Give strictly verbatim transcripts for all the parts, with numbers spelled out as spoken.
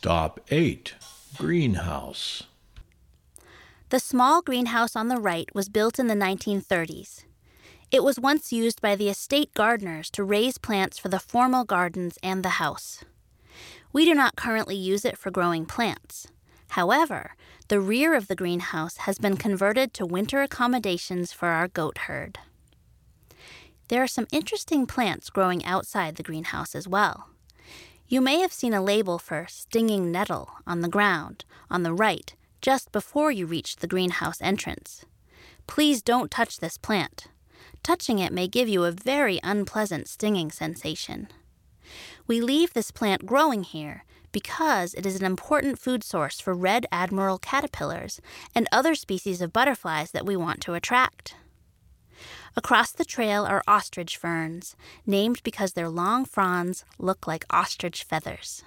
Stop eight. Greenhouse. The small greenhouse on the right was built in the nineteen thirties. It was once used by the estate gardeners to raise plants for the formal gardens and the house. We do not currently use it for growing plants. However, the rear of the greenhouse has been converted to winter accommodations for our goat herd. There are some interesting plants growing outside the greenhouse as well. You may have seen a label for stinging nettle on the ground on the right just before you reach the greenhouse entrance. Please don't touch this plant. Touching it may give you a very unpleasant stinging sensation. We leave this plant growing here because it is an important food source for red admiral caterpillars and other species of butterflies that we want to attract. Across the trail are ostrich ferns, named because their long fronds look like ostrich feathers.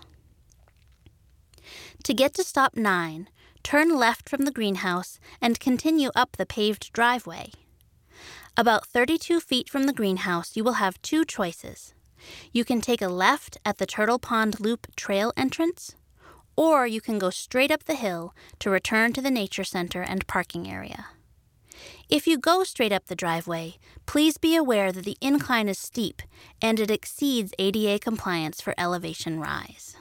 To get to stop nine, turn left from the greenhouse and continue up the paved driveway. About thirty-two feet from the greenhouse, you will have two choices. You can take a left at the Turtle Pond Loop trail entrance, or you can go straight up the hill to return to the nature center and parking area. If you go straight up the driveway, please be aware that the incline is steep and it exceeds A D A compliance for elevation rise.